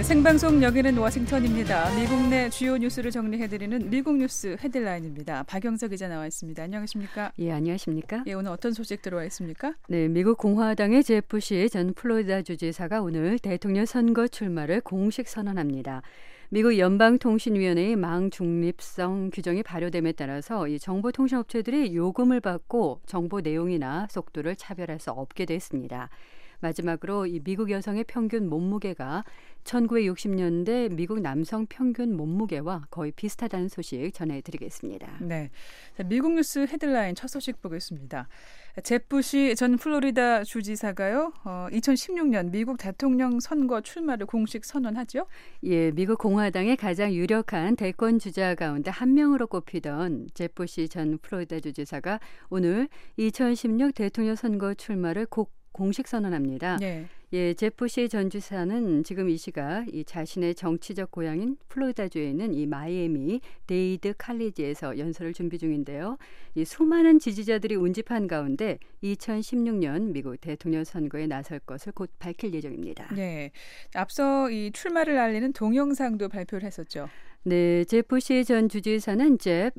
생방송 여기는 워싱턴입니다. 미국 내 주요 뉴스를 정리해드리는 미국 뉴스 헤드라인입니다. 박영석 기자 나와 있습니다. 안녕하십니까? 예, 안녕하십니까? 예, 오늘 어떤 소식 들어와 있습니까? 네, 미국 공화당의 제프 부시 전 플로리다 주지사가 오늘 대통령 선거 출마를 공식 선언합니다. 미국 연방통신위원회의 망중립성 규정이 발효됨에 따라서 이 정보통신업체들이 요금을 받고 정보 내용이나 속도를 차별할 수 없게 됐습니다. 마지막으로 이 미국 여성의 평균 몸무게가 1960년대 미국 남성 평균 몸무게와 거의 비슷하다는 소식 전해드리겠습니다. 네, 자, 미국 뉴스 헤드라인 첫 소식 보겠습니다. 제프 부시 전 플로리다 주지사가요, 2016년 미국 대통령 선거 출마를 공식 선언하죠? 예, 미국 공화당의 가장 유력한 대권 주자 가운데 한 명으로 꼽히던 제프 부시 전 플로리다 주지사가 오늘 2016 대통령 선거 출마를 공식 선언합니다. 네. 예, 제프 부시 전 주지사는 지금 이 시각 이 자신의 정치적 고향인 플로리다주에 있는 이 마이애미 데이드 칼리지에서 연설을 준비 중인데요. 이 수많은 지지자들이 운집한 가운데 2016년 미국 대통령 선거에 나설 것을 곧 밝힐 예정입니다. 네, 앞서 이 출마를 알리는 동영상도 발표를 했었죠. 네, 제프 부시 전 주지사는 제프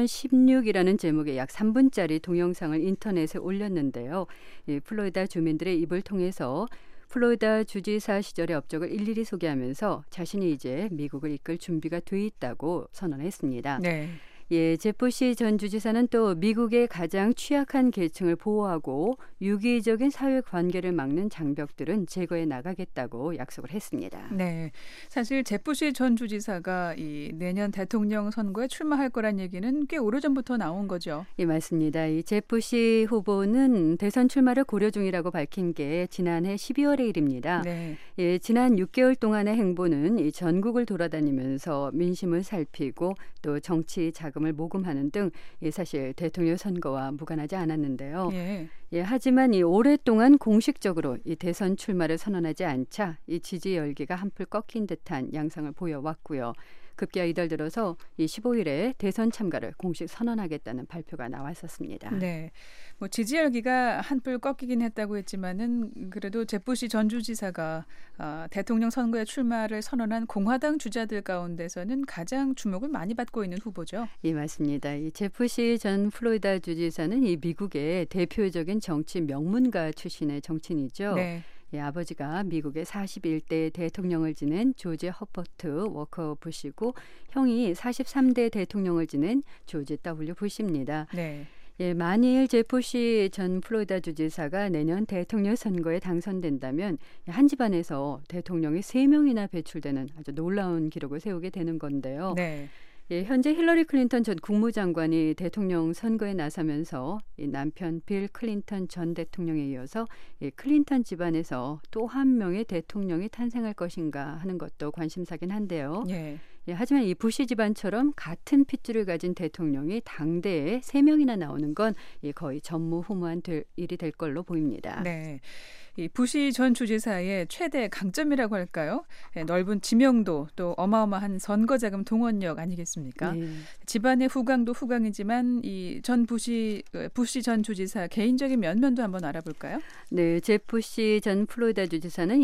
2016이라는 제목의 약 3분짜리 동영상을 인터넷에 올렸는데요. 이 플로리다 주민들의 입을 통해서 플로리다 주지사 시절의 업적을 일일이 소개하면서 자신이 이제 미국을 이끌 준비가 돼 있다고 선언했습니다. 네. 예, 제프 부시 전 주지사는 또 미국의 가장 취약한 계층을 보호하고 유기적인 사회 관계를 막는 장벽들은 제거해 나가겠다고 약속을 했습니다. 네, 사실 제프 부시 전 주지사가 이 내년 대통령 선거에 출마할 거란 얘기는 꽤 오래전부터 나온 거죠. 예, 맞습니다. 이 제프 부시 후보는 대선 출마를 고려 중이라고 밝힌 게 지난해 12월의 일입니다. 네. 예, 지난 6개월 동안의 행보는 이 전국을 돌아다니면서 민심을 살피고 또 정치 자금을 모금하는 등 사실 대통령 선거와 무관하지 않았는데요. 예. 예, 하지만 이 오랫동안 공식적으로 이 대선 출마를 선언하지 않자 이 지지 열기가 한풀 꺾인 듯한 양상을 보여왔고요. 급기야 이달 들어서 이 15일에 대선 참가를 공식 선언하겠다는 발표가 나왔었습니다. 네, 뭐 지지 열기가 한풀 꺾이긴 했다고 했지만은 그래도 제프 부시 전 주지사가 대통령 선거에 출마를 선언한 공화당 주자들 가운데서는 가장 주목을 많이 받고 있는 후보죠. 예, 맞습니다. 이 제프 부시 전 플로리다 주지사는 이 미국의 대표적인 정치 명문가 출신의 정치인이죠. 네. 예, 아버지가 미국의 41대 대통령을 지낸 조지 허버트 워커 부시고 형이 43대 대통령을 지낸 조지 W 부시입니다. 네. 예, 만일 제프 부시 전 플로리다 주지사가 내년 대통령 선거에 당선된다면 한 집안에서 대통령이 3명이나 배출되는 아주 놀라운 기록을 세우게 되는 건데요. 네. 예, 현재 힐러리 클린턴 전 국무장관이 대통령 선거에 나서면서 이 남편 빌 클린턴 전 대통령에 이어서 클린턴 집안에서 또 한 명의 대통령이 탄생할 것인가 하는 것도 관심사긴 한데요. 예. 예, 하지만 이 부시 집안처럼 같은 핏줄을 가진 대통령이 당대에 3명이나 나오는 건 거의 전무후무한 일이 될 걸로 보입니다. 네. 이 부시 전 주지사의 최대 강점이라고 할까요? 네, 넓은 지명도 또 어마어마한 선거자금 동원력 아니겠습니까? 네. 집안의 후광도 후광이지만 이 부시 전 주지사 개인적인 면면도 한번 알아볼까요? 네, 제프 부시 전 플로리다 주지사는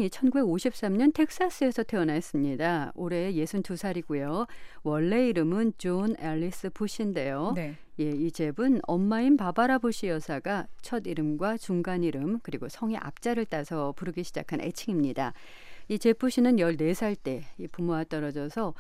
1953년 텍사스에서 태어났습니다. 올해 62살이고요. 원래 이름은 존 앨리스 부시인데요. 네. 예, 이 제프는 엄마인 바바라 부시 여사가 첫 이름과 중간 이름 그리고 성의 앞자를 따서 부르기 시작한 애칭입니다. 이 제프 부시는 14살 때 이 부모와 떨어져서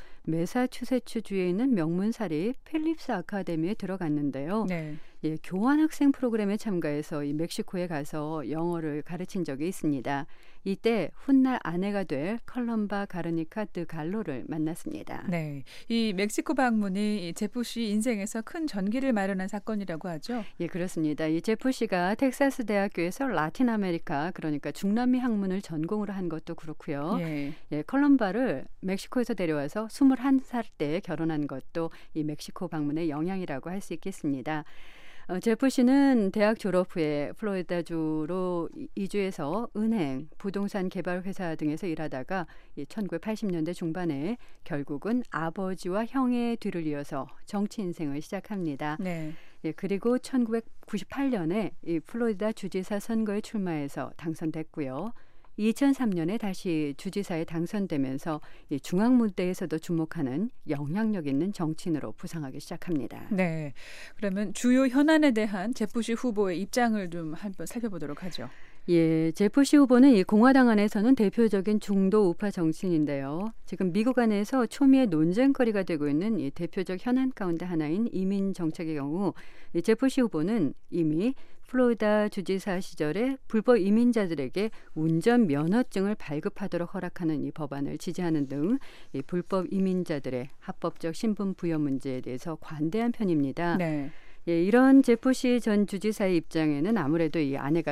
매사추세츠주에 있는 명문사립 필립스 아카데미에 들어갔는데요. 네. 예, 교환학생 프로그램에 참가해서 이 멕시코에 가서 영어를 가르친 적이 있습니다. 이때 훗날 아내가 될 컬럼바 가르니카 드 갈로를 만났습니다. 네, 이 멕시코 방문이 이 제프 씨 인생에서 큰 전기를 마련한 사건이라고 하죠. 예, 그렇습니다. 이 제프 씨가 텍사스 대학교에서 라틴 아메리카 그러니까 중남미 학문을 전공으로 한 것도 그렇고요. 예. 예, 컬럼바를 멕시코에서 데려와서 21살 때 결혼한 것도 이 멕시코 방문의 영향이라고 할 수 있겠습니다. 제프 씨는 대학 졸업 후에 플로리다주로 이주해서 은행, 부동산 개발 회사 등에서 일하다가 1980년대 중반에 결국은 아버지와 형의 뒤를 이어서 정치 인생을 시작합니다. 네. 예, 그리고 1998년에 이 플로리다 주지사 선거에 출마해서 당선됐고요. 2003년에 다시 주지사에 당선되면서 이 중앙 무대에서도 주목하는 영향력 있는 정치인으로 부상하기 시작합니다. 네, 그러면 주요 현안에 대한 제프시 후보의 입장을 좀 한번 살펴보도록 하죠. 예, 제프시 후보는 이 공화당 안에서는 대표적인 중도 우파 정치인인데요. 지금 미국 안에서 초미의 논쟁거리가 되고 있는 이 대표적 현안 가운데 하나인 이민 정책의 경우 이 제프시 후보는 이미 플로리다 주지사 시절에 불법 이민자들에게 운전 면허증을 발급하도록 허락하는 이 법안을 지지하는 등 이 불법 이민자들의 합법적 신분 부여 문제에 대해서 관대한 편입니다. 네. 예, 이런 제프시 전 주지사의 입장에는 아무래도 이 아내가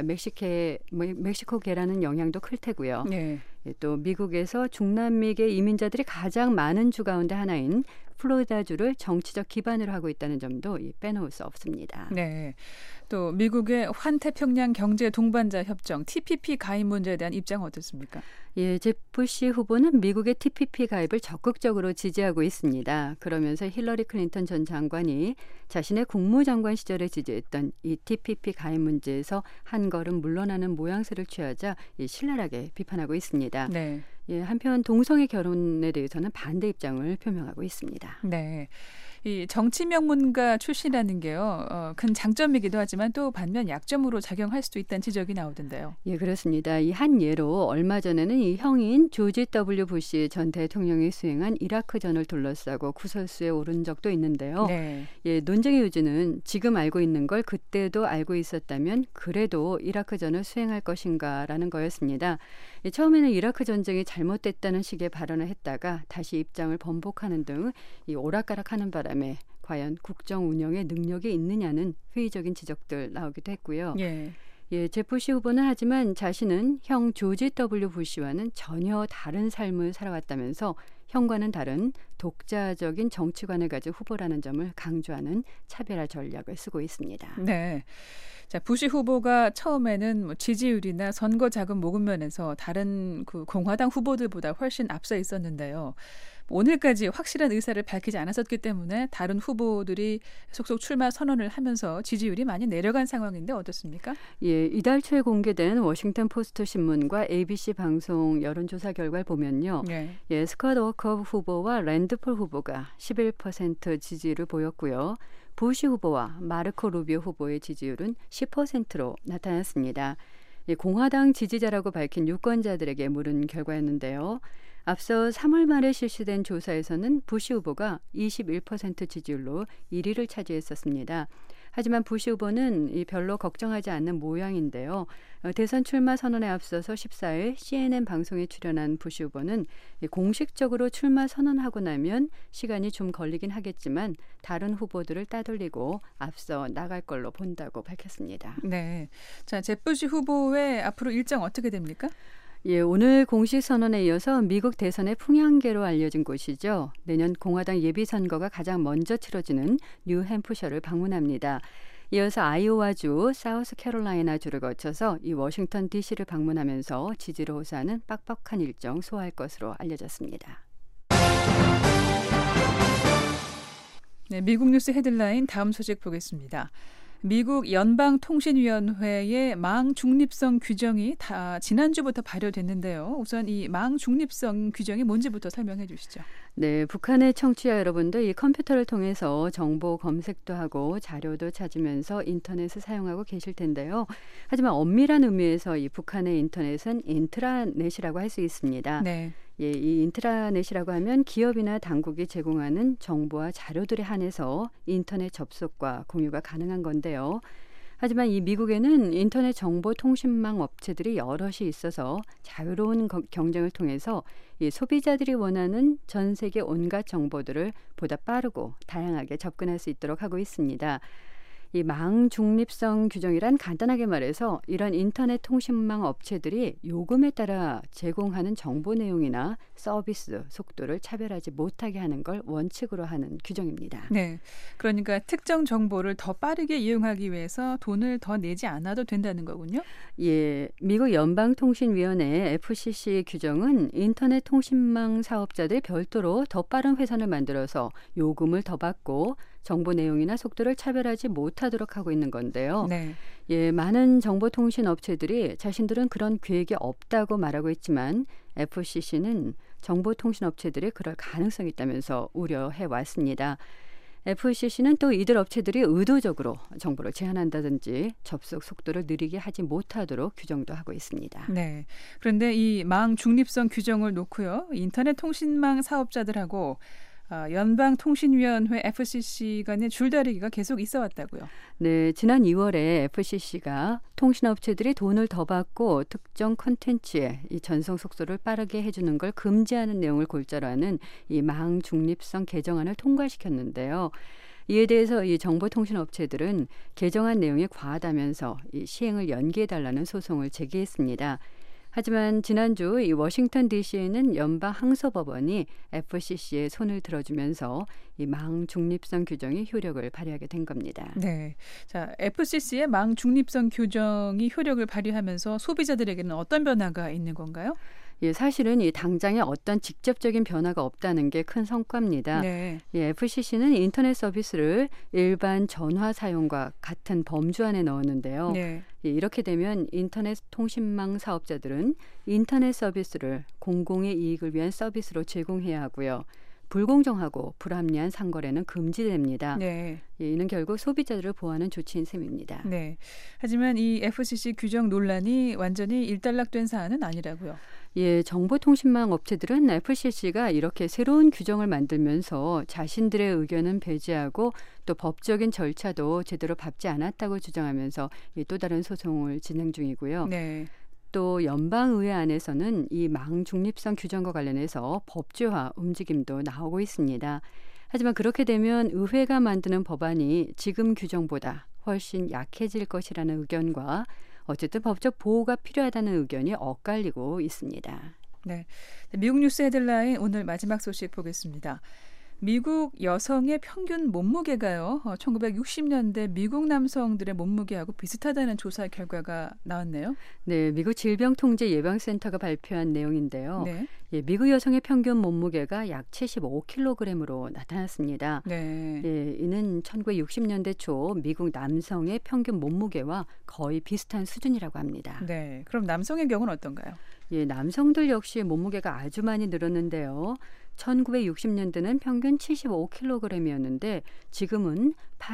멕시코계라는 영향도 클 테고요. 네. 예, 또 미국에서 중남미계 이민자들이 가장 많은 주 가운데 하나인 플로리다주를 정치적 기반으로 하고 있다는 점도 빼놓을 수 없습니다. 네. 또 미국의 환태평양 경제 동반자 협정 TPP 가입 문제에 대한 입장은 어떻습니까? 예, 제프시 후보는 미국의 TPP 가입을 적극적으로 지지하고 있습니다. 그러면서 힐러리 클린턴 전 장관이 자신의 국무장관 시절에 지지했던 이 TPP 가입 문제에서 한 걸음 물러나는 모양새를 취하자 신랄하게 비판하고 있습니다. 네. 예, 한편 동성애 결혼에 대해서는 반대 입장을 표명하고 있습니다. 네. 이 정치 명문가 출신이라는 게요. 큰 장점이기도 하지만 또 반면 약점으로 작용할 수도 있다는 지적이 나오던데요. 예, 그렇습니다. 이 한 예로 얼마 전에는 이 형인 조지 W. 부시 전 대통령이 수행한 이라크전을 둘러싸고 구설수에 오른 적도 있는데요. 네. 예, 논쟁의 요지는 지금 알고 있는 걸 그때도 알고 있었다면 그래도 이라크전을 수행할 것인가라는 거였습니다. 예, 처음에는 이라크 전쟁이 잘못됐다는 식의 발언을 했다가 다시 입장을 번복하는 등 이 오락가락하는 바람에 과연 국정 운영에 능력이 있느냐는 회의적인 지적들 나오기도 했고요. 예. 예, 제프시 후보는 하지만 자신은 형 조지 W. 부시와는 전혀 다른 삶을 살아왔다면서 형과는 다른 독자적인 정치관을 가진 후보라는 점을 강조하는 차별화 전략을 쓰고 있습니다. 네. 자, 부시 후보가 처음에는 지지율이나 선거 자금 모금 면에서 다른 그 공화당 후보들보다 훨씬 앞서 있었는데요. 오늘까지 확실한 의사를 밝히지 않았었기 때문에 다른 후보들이 속속 출마 선언을 하면서 지지율이 많이 내려간 상황인데 어떻습니까? 예, 이달 초에 공개된 워싱턴 포스트 신문과 ABC 방송 여론조사 결과를 보면요. 네. 예, 스콧 워커 후보와 랜드폴 후보가 11% 지지를 보였고요. 부시 후보와 마르코 루비오 후보의 지지율은 10%로 나타났습니다. 예, 공화당 지지자라고 밝힌 유권자들에게 물은 결과였는데요. 앞서 3월 말에 실시된 조사에서는 부시 후보가 21% 지지율로 1위를 차지했었습니다. 하지만 부시 후보는 별로 걱정하지 않는 모양인데요. 대선 출마 선언에 앞서서 14일 CNN 방송에 출연한 부시 후보는 공식적으로 출마 선언하고 나면 시간이 좀 걸리긴 하겠지만 다른 후보들을 따돌리고 앞서 나갈 걸로 본다고 밝혔습니다. 네. 자, 제프시 후보의 앞으로 일정 어떻게 됩니까? 예, 오늘 공식 선언에 이어서 미국 대선의 풍향계로 알려진 곳이죠. 내년 공화당 예비선거가 가장 먼저 치러지는 뉴햄프셔를 방문합니다. 이어서 아이오와주, 사우스캐롤라이나주를 거쳐서 이 워싱턴 DC를 방문하면서 지지를 호소하는 빡빡한 일정 소화할 것으로 알려졌습니다. 네, 미국 뉴스 헤드라인 다음 소식 보겠습니다. 미국 연방통신위원회의 망 중립성 규정이 지난주부터 발효됐는데요. 우선 이 망 중립성 규정이 뭔지부터 설명해 주시죠. 네, 북한의 청취자 여러분들 이 컴퓨터를 통해서 정보 검색도 하고 자료도 찾으면서 인터넷을 사용하고 계실 텐데요. 하지만 엄밀한 의미에서 이 북한의 인터넷은 인트라넷이라고 할 수 있습니다. 네. 예, 이 인트라넷이라고 하면 기업이나 당국이 제공하는 정보와 자료들에 한해서 인터넷 접속과 공유가 가능한 건데요. 하지만 이 미국에는 인터넷 정보통신망 업체들이 여럿이 있어서 자유로운 경쟁을 통해서 이 소비자들이 원하는 전 세계 온갖 정보들을 보다 빠르고 다양하게 접근할 수 있도록 하고 있습니다. 이 망 중립성 규정이란 간단하게 말해서 이런 인터넷 통신망 업체들이 요금에 따라 제공하는 정보 내용이나 서비스 속도를 차별하지 못하게 하는 걸 원칙으로 하는 규정입니다. 네, 그러니까 특정 정보를 더 빠르게 이용하기 위해서 돈을 더 내지 않아도 된다는 거군요. 예, 미국 연방통신위원회 FCC 규정은 인터넷 통신망 사업자들이 별도로 더 빠른 회선을 만들어서 요금을 더 받고 정보 내용이나 속도를 차별하지 못하도록 못하도록 하고 있는 건데요. 네. 예, 많은 정보통신 업체들이 자신들은 그런 계획이 없다고 말하고 있지만 FCC는 정보통신 업체들이 그럴 가능성이 있다면서 우려해 왔습니다. FCC는 또 이들 업체들이 의도적으로 정보를 제한한다든지 접속 속도를 느리게 하지 못하도록 규정도 하고 있습니다. 네. 그런데 이 망 중립성 규정을 놓고요. 인터넷 통신망 사업자들하고 연방통신위원회 FCC 간의 줄다리기가 계속 있어 왔다고요. 네, 지난 2월에 FCC가 통신업체들이 돈을 더 받고 특정 콘텐츠의 이 전송 속도를 빠르게 해주는 걸 금지하는 내용을 골자로 하는 이 망 중립성 개정안을 통과시켰는데요. 이에 대해서 이 정보통신업체들은 개정안 내용이 과하다면서 이 시행을 연기해달라는 소송을 제기했습니다. 하지만 지난주 이 워싱턴 DC에는 연방 항소법원이 FCC의 손을 들어주면서 이 망 중립성 규정이 효력을 발휘하게 된 겁니다. 네. 자, FCC의 망 중립성 규정이 효력을 발휘하면서 소비자들에게는 어떤 변화가 있는 건가요? 예, 사실은 이 당장에 어떤 직접적인 변화가 없다는 게 큰 성과입니다. 네. 예, FCC는 인터넷 서비스를 일반 전화 사용과 같은 범주 안에 넣었는데요. 네. 예, 이렇게 되면 인터넷 통신망 사업자들은 인터넷 서비스를 공공의 이익을 위한 서비스로 제공해야 하고요. 불공정하고 불합리한 상거래는 금지됩니다. 네. 예, 이는 결국 소비자들을 보호하는 조치인 셈입니다. 네. 하지만 이 FCC 규정 논란이 완전히 일단락된 사안은 아니라고요. 예, 정보통신망 업체들은 FCC가 이렇게 새로운 규정을 만들면서 자신들의 의견은 배제하고 또 법적인 절차도 제대로 밟지 않았다고 주장하면서 또 다른 소송을 진행 중이고요. 네. 또 연방의회 안에서는 이 망 중립성 규정과 관련해서 법제화 움직임도 나오고 있습니다. 하지만 그렇게 되면 의회가 만드는 법안이 지금 규정보다 훨씬 약해질 것이라는 의견과 어쨌든 법적 보호가 필요하다는 의견이 엇갈리고 있습니다. 네. 미국 뉴스 헤드라인 오늘 마지막 소식 보겠습니다. 미국 여성의 평균 몸무게가요. 1960년대 미국 남성들의 몸무게하고 비슷하다는 조사 결과가 나왔네요. 네, 미국 질병통제예방센터가 발표한 내용인데요. 네. 예, 미국 여성의 평균 몸무게가 약 75kg으로 나타났습니다. 네. 예, 이는 1960년대 초 미국 남성의 평균 몸무게와 거의 비슷한 수준이라고 합니다. 네. 그럼 남성의 경우는 어떤가요? 예, 남성들 역시 몸무게가 아주 많이 늘었는데요. 1960년대는 평균 75kg이었는데 지금은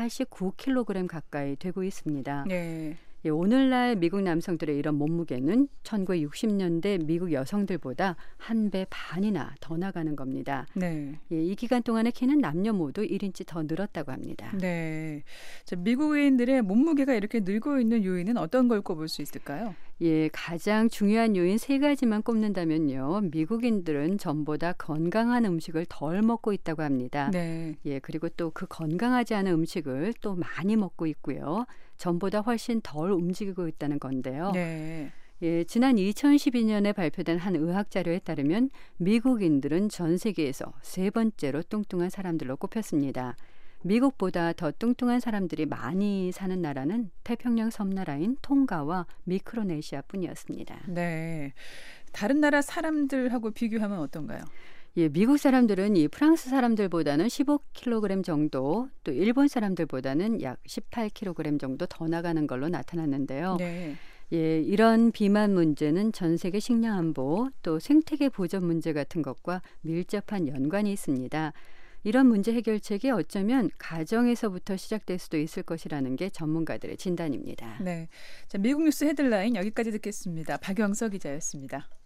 89kg 가까이 되고 있습니다. 네. 예, 오늘날 미국 남성들의 이런 몸무게는 1960년대 미국 여성들보다 1배 반이나 더 나가는 겁니다. 네. 예, 이 기간 동안의 키는 남녀 모두 1인치 더 늘었다고 합니다. 네. 자, 미국인들의 몸무게가 이렇게 늘고 있는 요인은 어떤 걸 꼽을 수 있을까요? 예, 가장 중요한 요인 3가지만 꼽는다면요. 미국인들은 전보다 건강한 음식을 덜 먹고 있다고 합니다. 네. 예, 그리고 또 그 건강하지 않은 음식을 또 많이 먹고 있고요. 전보다 훨씬 덜 움직이고 있다는 건데요. 네. 예, 지난 2012년에 발표된 한 의학 자료에 따르면 미국인들은 전 세계에서 3번째로 뚱뚱한 사람들로 꼽혔습니다. 미국보다 더 뚱뚱한 사람들이 많이 사는 나라는 태평양 섬나라인 통가와 미크로네시아뿐이었습니다. 네. 다른 나라 사람들하고 비교하면 어떤가요? 예, 미국 사람들은 이 프랑스 사람들보다는 15kg 정도, 또 일본 사람들보다는 약 18kg 정도 더 나가는 걸로 나타났는데요. 네. 예, 이런 비만 문제는 전 세계 식량 안보, 또 생태계 보전 문제 같은 것과 밀접한 연관이 있습니다. 이런 문제 해결책이 어쩌면 가정에서부터 시작될 수도 있을 것이라는 게 전문가들의 진단입니다. 네. 자, 미국 뉴스 헤드라인 여기까지 듣겠습니다. 박영서 기자였습니다.